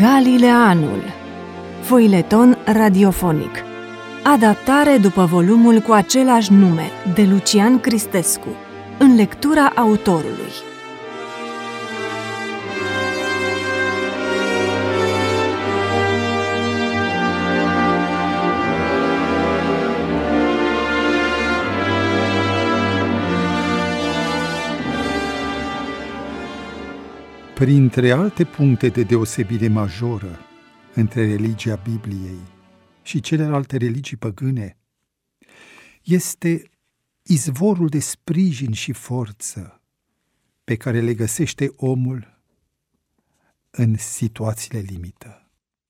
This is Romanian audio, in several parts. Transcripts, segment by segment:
Galileanul. Foileton radiofonic. Adaptare după volumul cu același nume, de Lucian Cristescu, în lectura autorului. Printre alte puncte de deosebire majoră între religia Bibliei și celelalte religii păgâne, este izvorul de sprijin și forță pe care le găsește omul în situațiile limită.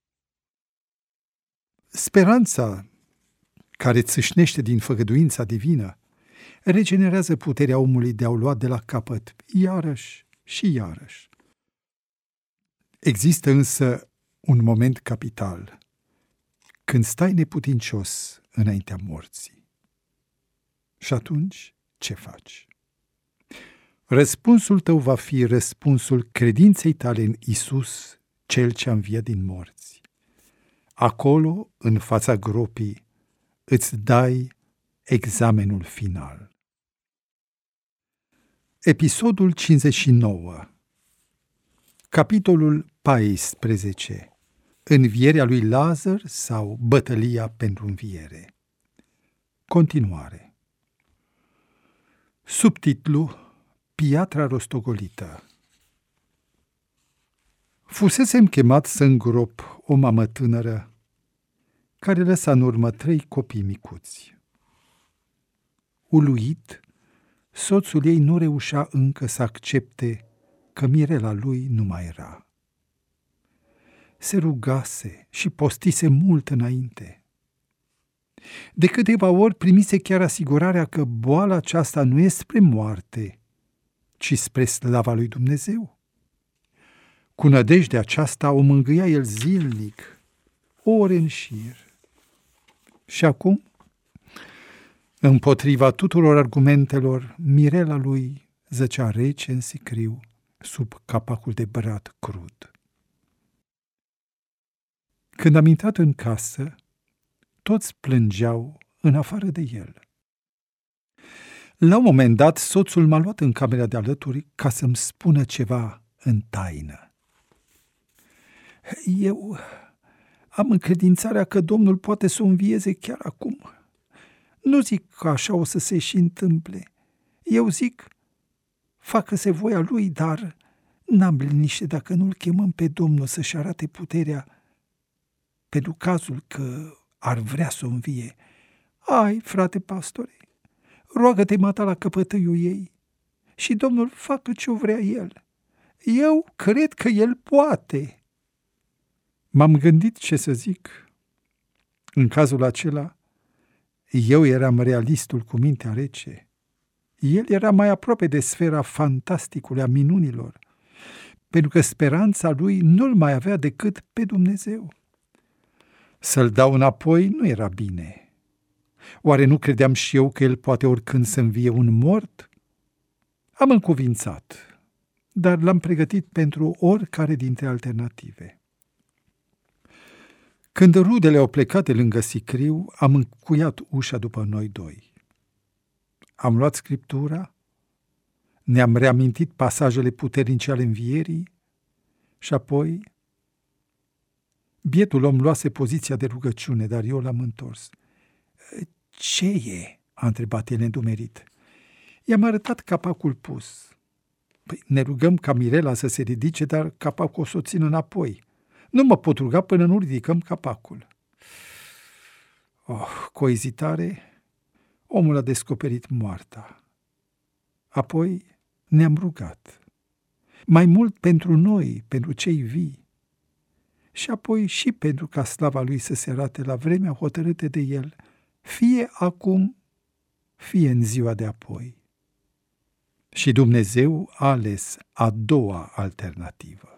Speranța care țâșnește din făgăduința divină regenerează puterea omului de a o lua de la capăt iarăși și iarăși. Există însă un moment capital, când stai neputincios înaintea morții. Și atunci, ce faci? Răspunsul tău va fi răspunsul credinței tale în Iisus, Cel ce a înviat din morți. Acolo, în fața gropii, îți dai examenul final. Episodul 59. Capitolul 14. Învierea lui Lazar sau bătălia pentru înviere. Continuare. Subtitlu: Piatra rostogolită. Fusesem chemat să îngrop o mamă tânără care lăsa în urmă 3 copii micuți. Uluit, soțul ei nu reușea încă să accepte că mirela lui nu mai era. Se rugase și postise mult înainte. De câteva ori primise chiar asigurarea că boala aceasta nu e spre moarte, ci spre slava lui Dumnezeu. Cu nădejdea aceasta o mângâia el zilnic, ore în șir. Și acum, împotriva tuturor argumentelor, mirela lui zăcea rece în sicriu, sub capacul de brad crud. Când am intrat în casă, toți plângeau în afară de el. La un moment dat, soțul m-a luat în camera de alături ca să-mi spună ceva în taină. Eu am încredințarea că Domnul poate să o învieze chiar acum. Nu zic că așa o să se și întâmple. Eu zic, facă-se voia lui, dar n-am liniște dacă nu-l chemăm pe Domnul să-și arate puterea pentru cazul că ar vrea să o învie. Ai, frate pastore, roagă-te mata la căpătâiul ei și Domnul facă ce-o vrea el. Eu cred că el poate. M-am gândit ce să zic. În cazul acela, eu eram realistul cu mintea rece. El era mai aproape de sfera fantasticului, a minunilor, pentru că speranța lui nu-l mai avea decât pe Dumnezeu. Să-l dau înapoi nu era bine. Oare nu credeam și eu că el poate oricând să învie un mort? Am încuvințat, dar l-am pregătit pentru oricare dintre alternative. Când rudele au plecat de lângă sicriu, am încuiat ușa după noi doi. Am luat Scriptura, ne-am reamintit pasajele puternice ale învierii și apoi bietul om luase poziția de rugăciune, dar eu l-am întors. Ce e?" a întrebat el îndumerit. I-am arătat capacul pus. Păi, ne rugăm ca Mirela să se ridice, dar capacul o să o țin înapoi. Nu mă pot ruga până nu ridicăm capacul. Cu o ezitare, omul a descoperit moarta. Apoi ne-am rugat. Mai mult pentru noi, pentru cei vii. Și apoi și pentru ca slava lui să se arate la vremea hotărâtă de el, fie acum, fie în ziua de apoi. Și Dumnezeu a ales a doua alternativă.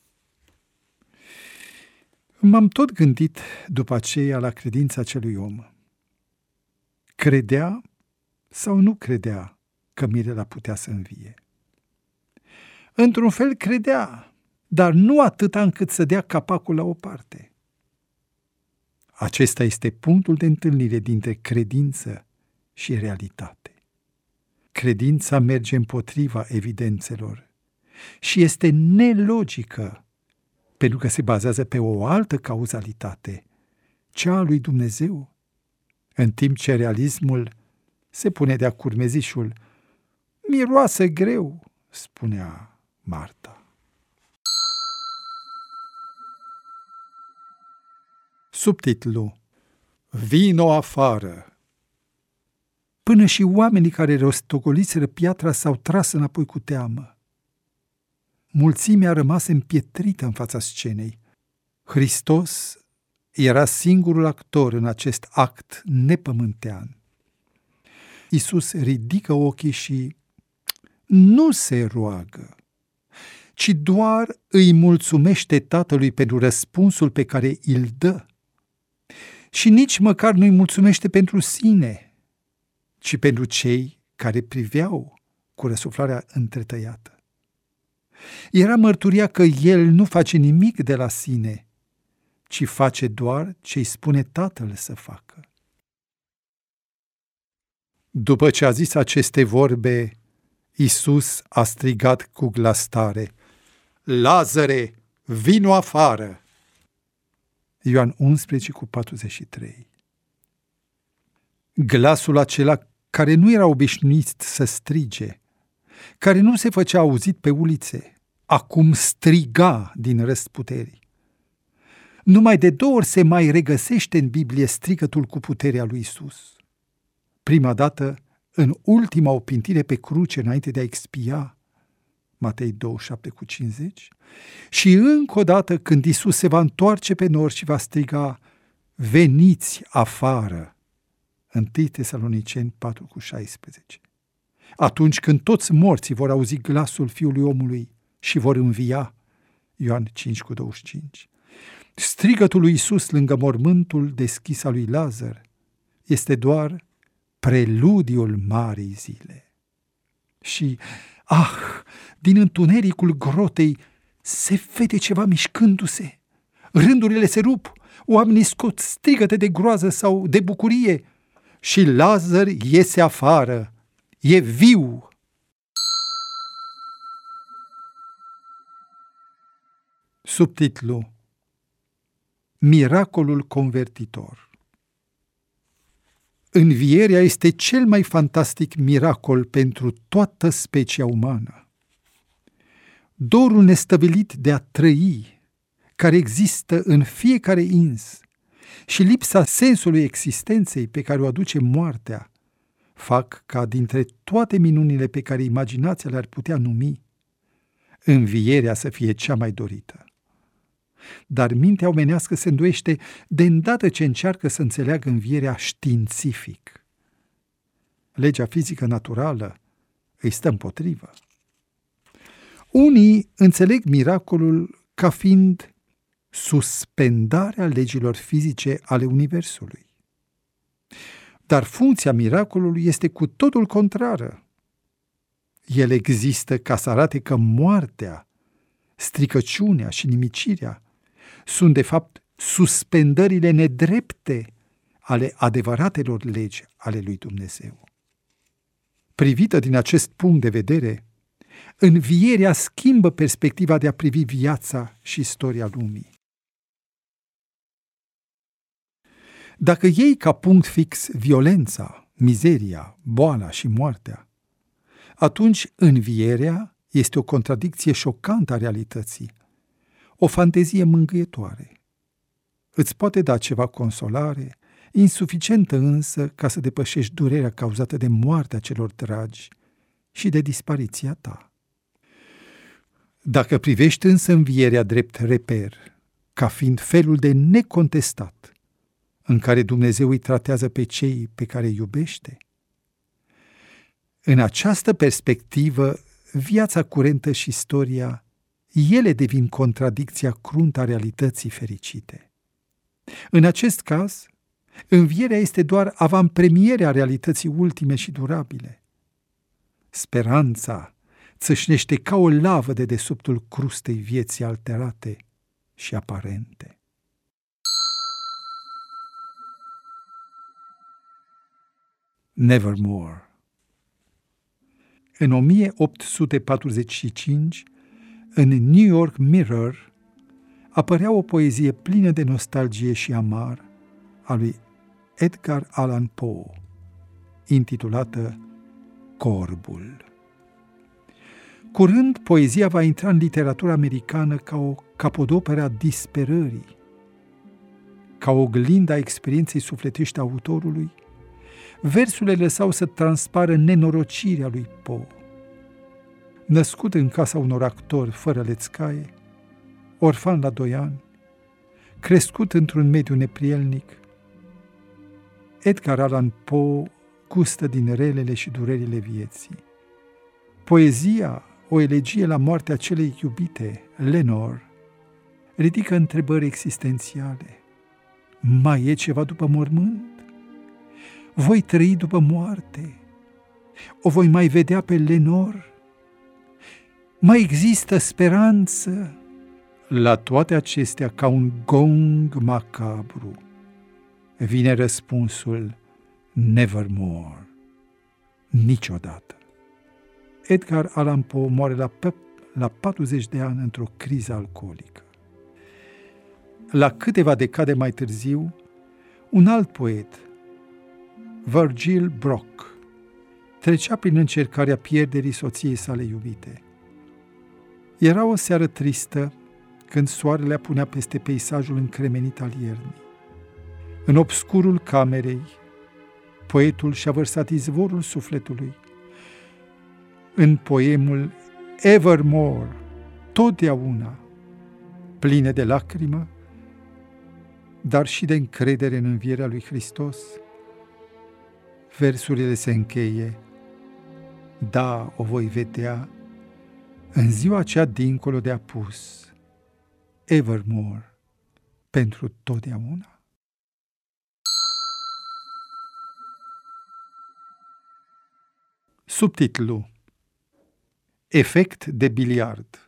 M-am tot gândit după aceea la credința acelui om. Credea sau nu credea că Mirela putea să învie? Într-un fel credea, dar nu atâta încât să dea capacul la o parte. Acesta este punctul de întâlnire dintre credință și realitate. Credința merge împotriva evidențelor și este nelogică, pentru că se bazează pe o altă cauzalitate, cea a lui Dumnezeu, în timp ce realismul se pune de-a curmezișul. Miroase greu, spunea Marta. Subtitlu: Vino afară. Până și oamenii care rostogoliseră piatra s-au tras înapoi cu teamă. Mulțimea a rămas împietrită în fața scenei. Hristos era singurul actor în acest act nepământean. Iisus ridică ochii și nu se roagă, ci doar îi mulțumește Tatălui pentru răspunsul pe care îl dă. Și nici măcar nu îi mulțumește pentru sine, ci pentru cei care priveau cu răsuflarea întretăiată. Era mărturia că El nu face nimic de la sine, ci face doar ce îi spune Tatăl să facă. După ce a zis aceste vorbe, Iisus a strigat cu glas tare: Lazare, vino afară! Ioan 11:43. Glasul acela care nu era obișnuit să strige, care nu se făcea auzit pe ulițe, acum striga din răsputeri. Numai de 2 ori se mai regăsește în Biblie strigătul cu puterea lui Iisus. Prima dată, în ultima opintire pe cruce înainte de a expia, Matei 27:50, și încă o dată când Iisus se va întoarce pe nori și va striga: Veniți afară, 1 Tesaloniceni 4:16. Atunci când toți morții vor auzi glasul Fiului Omului și vor învia, Ioan 5:25. Strigătul lui Iisus lângă mormântul deschis al lui Lazar este doar preludiul marii zile. Și, din întunericul grotei se vede ceva mișcându-se. Rândurile se rup, oamenii scot strigăte de groază sau de bucurie și Lazar iese afară, e viu. Subtitlu: Miracolul convertitor. Învierea este cel mai fantastic miracol pentru toată specia umană. Dorul nestăvilit de a trăi, care există în fiecare ins, și lipsa sensului existenței pe care o aduce moartea, fac ca dintre toate minunile pe care imaginația le-ar putea numi, învierea să fie cea mai dorită. Dar mintea omenească se îndoiește de îndată ce încearcă să înțeleagă învierea științific. Legea fizică naturală îi stă împotrivă. Unii înțeleg miracolul ca fiind suspendarea legilor fizice ale Universului. Dar funcția miracolului este cu totul contrară. El există ca să arate că moartea, stricăciunea și nimicirea sunt de fapt suspendările nedrepte ale adevăratelor legi ale lui Dumnezeu. Privită din acest punct de vedere, învierea schimbă perspectiva de a privi viața și istoria lumii. Dacă iei ca punct fix violența, mizeria, boala și moartea, atunci învierea este o contradicție șocantă a realității, o fantezie mângâietoare. Îți poate da ceva consolare, insuficientă însă ca să depășești durerea cauzată de moartea celor dragi și de dispariția ta. Dacă privești însă învierea drept reper, ca fiind felul de necontestat în care Dumnezeu îi tratează pe cei pe care îi iubește, în această perspectivă, viața curentă și istoria, ele devin contradicția cruntă a realității fericite. În acest caz, învierea este doar avantpremierea realității ultime și durabile. Speranța țâșnește ca o lavă de desubtul crustei vieții alterate și aparente. Nevermore. În 1845, în New York Mirror, apărea o poezie plină de nostalgie și amar a lui Edgar Allan Poe, intitulată Corbul. Curând, poezia va intra în literatura americană ca o capodoperă a disperării, ca o oglindă a experienței sufletești a autorului. Versurile lăsau să transpară nenorocirea lui Poe. Născut în casa unor actori fără lețcaie, orfan la 2 ani, crescut într-un mediu neprielnic, Edgar Allan Poe gustă din relele și durerile vieții. Poezia, o elegie la moartea celei iubite, Lenore, ridică întrebări existențiale. Mai e ceva după mormânt? Voi trăi după moarte? O voi mai vedea pe Lenore? Mai există speranță? La toate acestea, ca un gong macabru, vine răspunsul Nevermore, niciodată. Edgar Allan Poe moare la 40 de ani într-o criză alcoolică. La câteva decade mai târziu, un alt poet, Virgil Brock, trecea prin încercarea pierderii soției sale iubite. Era o seară tristă când soarele apunea peste peisajul încremenit al iernii. În obscurul camerei, poetul și-a vărsat izvorul sufletului în poemul Evermore, totdeauna, pline de lacrimă, dar și de încredere în învierea lui Hristos. Versurile se încheie: da, o voi vedea în ziua aceea dincolo de apus, evermore, pentru totdeauna. Subtitlu: Efect de biliard.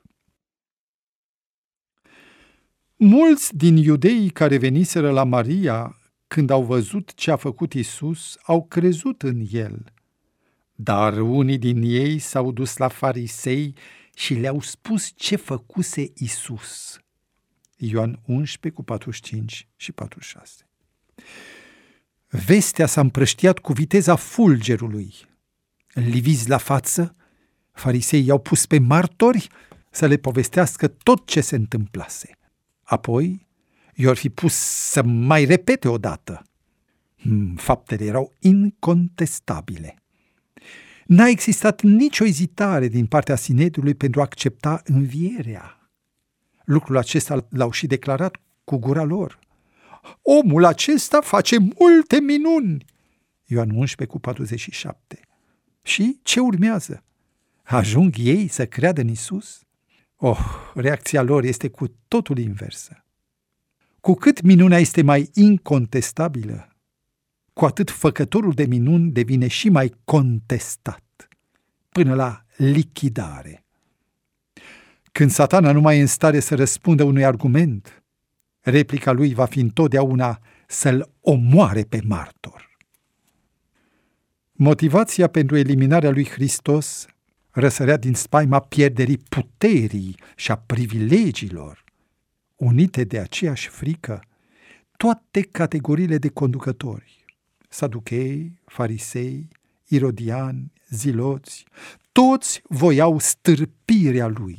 Mulți din iudeii care veniseră la Maria când au văzut ce a făcut Iisus, au crezut în el. Dar unii din ei s-au dus la farisei și le-au spus ce făcuse Iisus. Ioan 11 cu 45 și 46. Vestea s-a împrăștiat cu viteza fulgerului. Liviți la față, fariseii i-au pus pe martori să le povestească tot ce se întâmplase. Apoi i-or fi pus să mai repete odată. Faptele erau incontestabile. N-a existat nicio ezitare din partea Sinedriului pentru a accepta învierea. Lucrul acesta l-au și declarat cu gura lor. Omul acesta face multe minuni. Ioan 11 cu 47. Și ce urmează? Ajung ei să creadă în Iisus? Reacția lor este cu totul inversă. Cu cât minunea este mai incontestabilă, cu atât făcătorul de minuni devine și mai contestat, până la lichidare. Când Satana nu mai e în stare să răspundă unui argument, replica lui va fi întotdeauna să-l omoare pe martor. Motivația pentru eliminarea lui Hristos răsărea din spaima pierderii puterii și a privilegiilor. Unite de aceeași frică, toate categoriile de conducători, saduchei, farisei, irodiani, ziloți, toți voiau stârpirea lui.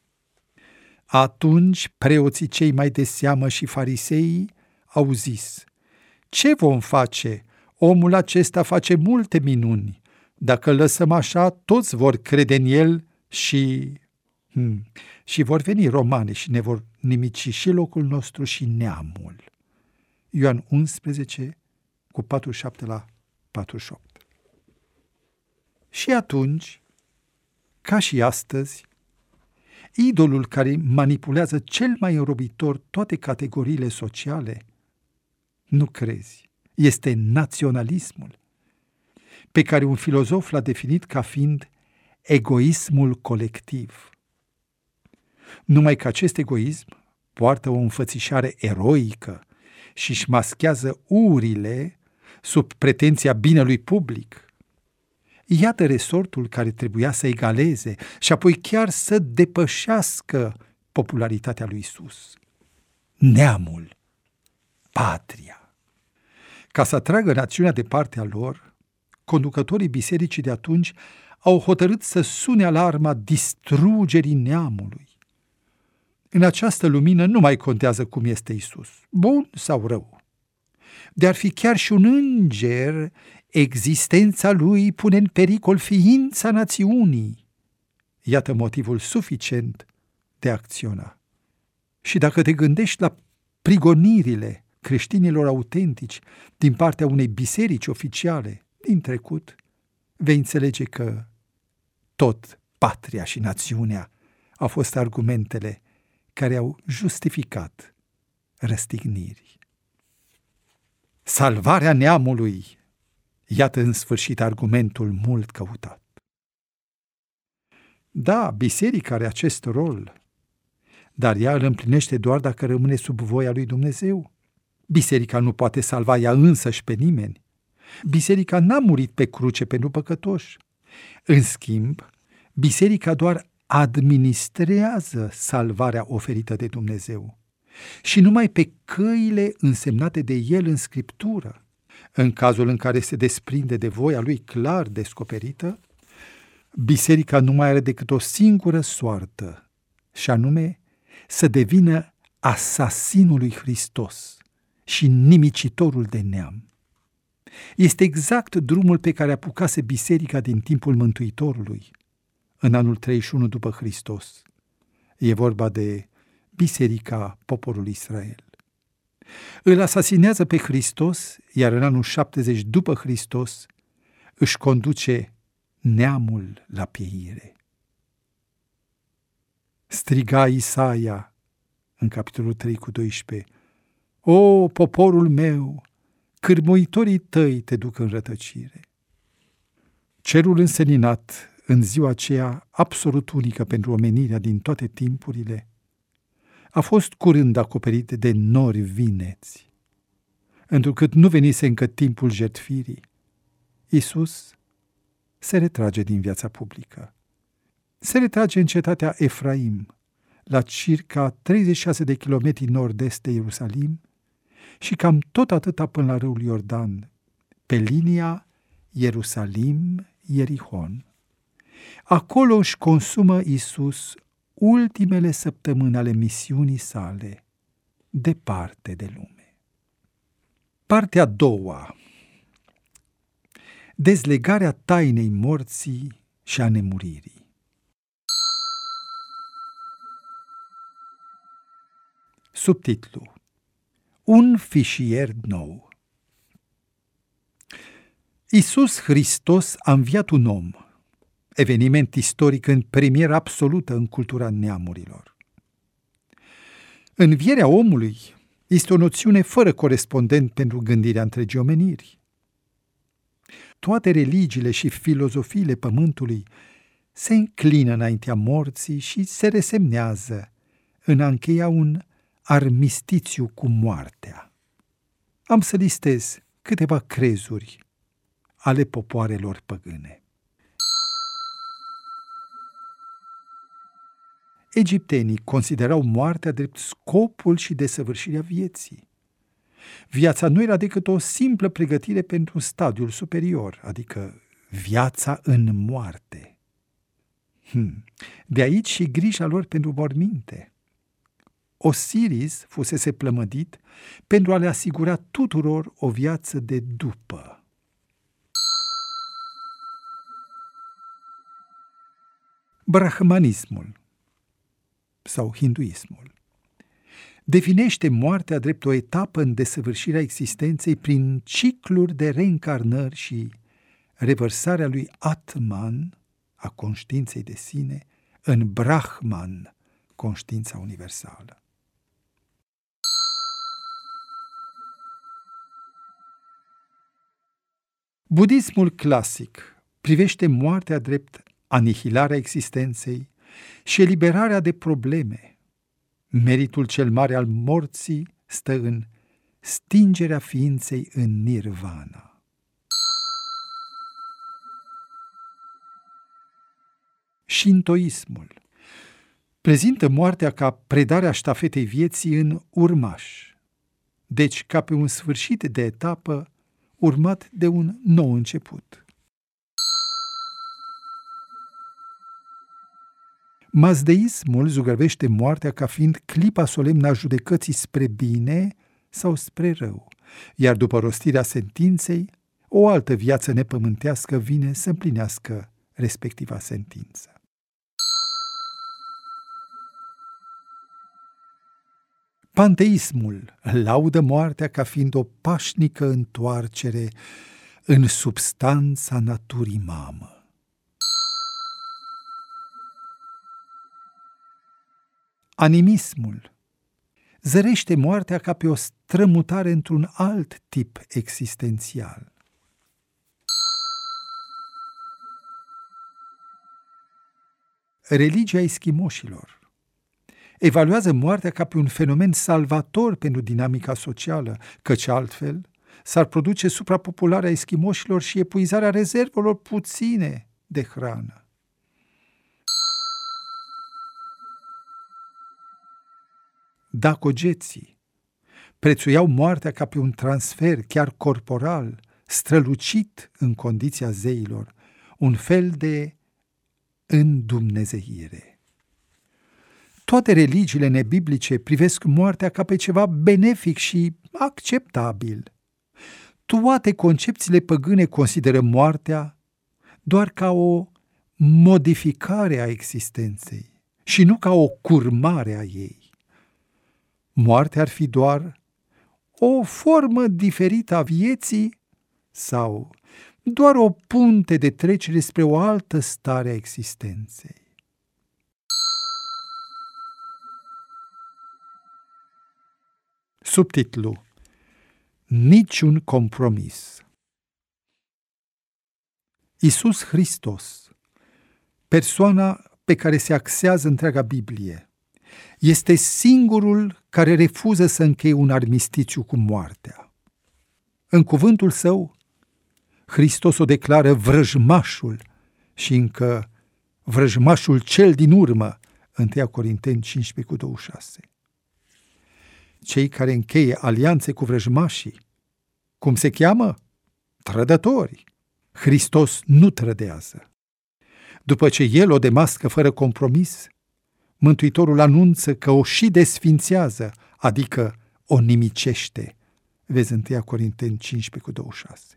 Atunci preoții cei mai de seamă și fariseii au zis: ce vom face? Omul acesta face multe minuni. Dacă lăsăm așa, toți vor crede în el și vor veni romani și ne vor nimici și locul nostru și neamul. Ioan 11 cu 47 la 48. Și atunci, ca și astăzi, idolul care manipulează cel mai înrobitor toate categoriile sociale, nu crezi, este naționalismul, pe care un filozof l-a definit ca fiind egoismul colectiv. Numai că acest egoism poartă o înfățișare eroică și își maschează urile sub pretenția binelui public. Iată resortul care trebuia să egaleze și apoi chiar să depășească popularitatea lui Isus. Neamul, patria. Ca să atragă națiunea de partea lor, conducătorii bisericii de atunci au hotărât să sune alarma distrugerii neamului. În această lumină nu mai contează cum este Isus, bun sau rău. De-ar fi chiar și un înger, existența lui pune în pericol ființa națiunii. Iată motivul suficient de a acționa. Și dacă te gândești la prigonirile creștinilor autentici din partea unei biserici oficiale din trecut, vei înțelege că tot patria și națiunea au fost argumentele care au justificat răstigniri. Salvarea neamului, iată în sfârșit argumentul mult căutat. Da, biserica are acest rol, dar ea îl împlinește doar dacă rămâne sub voia lui Dumnezeu. Biserica nu poate salva ea însăși pe nimeni. Biserica n-a murit pe cruce pentru păcătoși. În schimb, biserica doar administrează salvarea oferită de Dumnezeu și numai pe căile însemnate de El în Scriptură. În cazul în care se desprinde de voia Lui clar descoperită, biserica nu mai are decât o singură soartă, și anume să devină asasinul lui Hristos și nimicitorul de neam. Este exact drumul pe care apucase biserica din timpul Mântuitorului, în anul 31 după Hristos. E vorba de biserica poporului Israel. Îl asasinează pe Hristos, iar în anul 70 după Hristos își conduce neamul la pieire. Striga Isaia în capitolul 3:12: O, poporul meu, cârmuitorii tăi te duc în rătăcire. Cerul înseninat în ziua aceea absolut unică pentru omenirea din toate timpurile a fost curând acoperit de nori vineți. Întrucât nu venise încă timpul jertfirii, Iisus se retrage din viața publică. Se retrage în cetatea Efraim, la circa 36 de kilometri nord-est de Ierusalim și cam tot atâta până la râul Iordan, pe linia Ierusalim-Ierihon. Acolo își consumă Iisus ultimele săptămâni ale misiunii sale, departe de lume. Partea a doua. Dezlegarea tainei morții și a nemuririi. Subtitlu: Un fișier nou. Iisus Hristos a înviat un om, eveniment istoric în premieră absolută în cultura neamurilor. Învierea omului este o noțiune fără corespondent pentru gândirea întregii omeniri. Toate religiile și filozofiile pământului se înclină înaintea morții și se resemnează în a încheia un armistițiu cu moartea. Am să listez câteva crezuri ale popoarelor păgâne. Egiptenii considerau moartea drept scopul și desăvârșirea vieții. Viața nu era decât o simplă pregătire pentru stadiul superior, adică viața în moarte. De aici și grija lor pentru morminte. Osiris fusese plămădit pentru a le asigura tuturor o viață de după. Brahmanismul sau hinduismul definește moartea drept o etapă în desăvârșirea existenței prin cicluri de reîncarnări și revărsarea lui Atman, a conștiinței de sine, în Brahman, conștiința universală. Budismul clasic privește moartea drept anihilarea existenței și eliberarea de probleme. Meritul cel mare al morții stă în stingerea ființei în nirvana. Shintoismul prezintă moartea ca predarea ștafetei vieții în urmaș, deci ca pe un sfârșit de etapă urmat de un nou început. Mazdeismul zugrăvește moartea ca fiind clipa solemnă a judecății spre bine sau spre rău, iar după rostirea sentinței, o altă viață nepământească vine să împlinească respectiva sentință. Panteismul laudă moartea ca fiind o pașnică întoarcere în substanța naturii mamă. Animismul zărește moartea ca pe o strămutare într-un alt tip existențial. Religia eschimoșilor evaluează moartea ca pe un fenomen salvator pentru dinamica socială, căci altfel s-ar produce suprapopularea eschimoșilor și epuizarea rezervelor puține de hrană. Dacogeții prețuiau moartea ca pe un transfer chiar corporal, strălucit în condiția zeilor, un fel de îndumnezeire. Toate religiile nebiblice privesc moartea ca pe ceva benefic și acceptabil. Toate concepțiile păgâne consideră moartea doar ca o modificare a existenței și nu ca o curmare a ei. Moartea ar fi doar o formă diferită a vieții sau doar o punte de trecere spre o altă stare a existenței. Subtitlu: Niciun compromis. Iisus Hristos, persoana pe care se axează întreaga Biblie, este singurul care refuză să încheie un armistițiu cu moartea. În cuvântul său, Hristos o declară vrăjmașul și încă vrăjmașul cel din urmă, 1 Corinteni 15:26. Cei care încheie alianțe cu vrăjmașii, cum se cheamă? Trădători. Hristos nu trădează. După ce el o demască fără compromis, Mântuitorul anunță că o și desfințează, adică o nimicește. Vezi 1 Corinteni 15:26.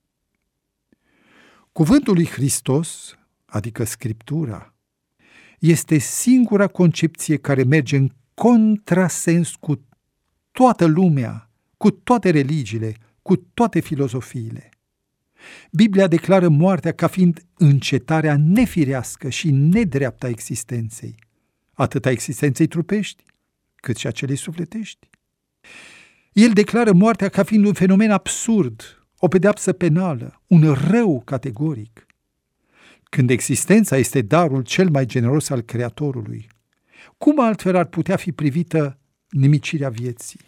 Cuvântul lui Hristos, adică Scriptura, este singura concepție care merge în contrasens cu toată lumea, cu toate religiile, cu toate filozofiile. Biblia declară moartea ca fiind încetarea nefirească și nedreaptă a existenței, atât a existenței trupești, cât și a celei sufletești. El declară moartea ca fiind un fenomen absurd, o pedeapsă penală, un rău categoric. Când existența este darul cel mai generos al Creatorului, cum altfel ar putea fi privită nimicirea vieții?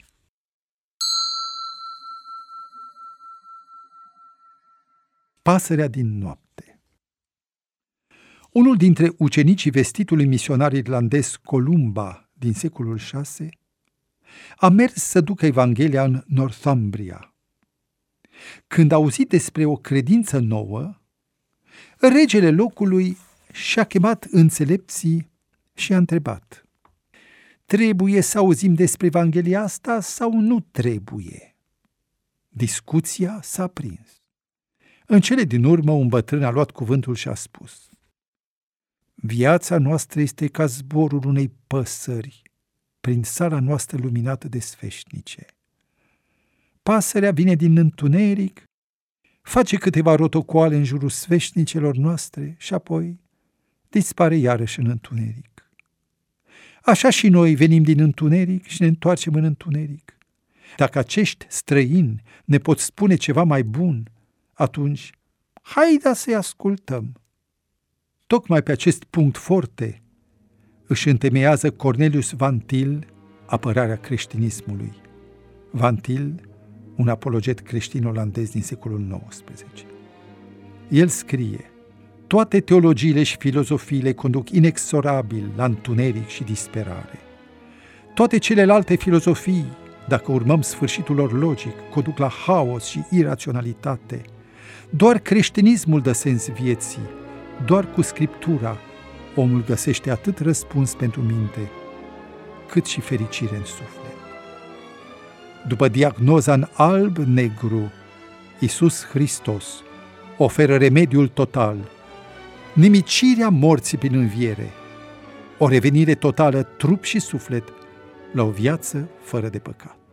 Pasărea din noapte. Unul dintre ucenicii vestitului misionar irlandez Columba din secolul VI a mers să ducă Evanghelia în Northumbria. Când a auzit despre o credință nouă, regele locului și-a chemat înțelepții și a întrebat: trebuie să auzim despre Evanghelia asta sau nu trebuie? Discuția s-a aprins. În cele din urmă, un bătrân a luat cuvântul și a spus: viața noastră este ca zborul unei păsări prin sala noastră luminată de sfeșnice. Pasărea vine din întuneric, face câteva rotocoale în jurul sfeșnicelor noastre și apoi dispare iarăși în întuneric. Așa și noi venim din întuneric și ne întoarcem în întuneric. Dacă acești străini ne pot spune ceva mai bun, atunci haida să-i ascultăm. Tocmai pe acest punct forte își întemeiază Cornelius Van Til apărarea creștinismului. Van Til, un apologet creștin olandez din secolul XIX. El scrie: toate teologiile și filozofiile conduc inexorabil la întuneric și disperare. Toate celelalte filozofii, dacă urmăm sfârșitul lor logic, conduc la haos și iraționalitate. Doar creștinismul dă sens vieții, doar cu Scriptura omul găsește atât răspuns pentru minte, cât și fericire în suflet. După diagnoza în alb-negru, Iisus Hristos oferă remediul total, nimicirea morții prin înviere, o revenire totală trup și suflet la o viață fără de păcat.